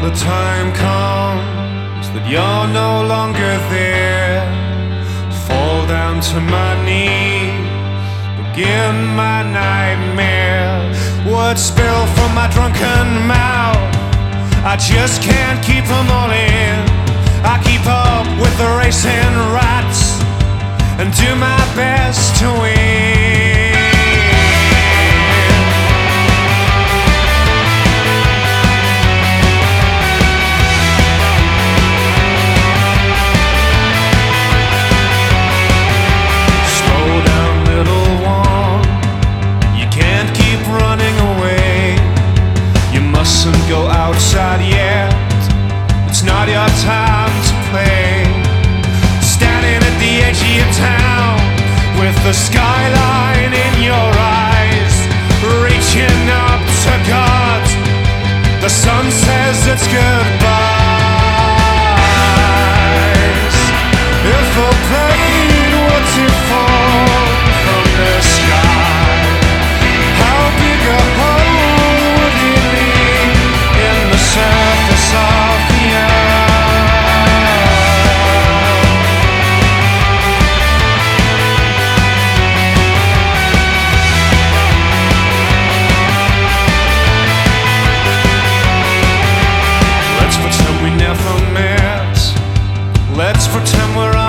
the time comes that you're no longer there, fall down to my knees, begin my nightmare. Words spill from my drunken mouth, I just can't keep them all in. I keep up with the racing rats and do my best to win. Mustn't go outside yet, it's not your time to play. Standing at the edge of your town with the skyline in your eyes, reaching up to God, the sun says it's goodbyes. If a plane were to fall from the sky, how big a hole would it leave in the surface of the earth? Let's pretend we never met. Let's pretend we're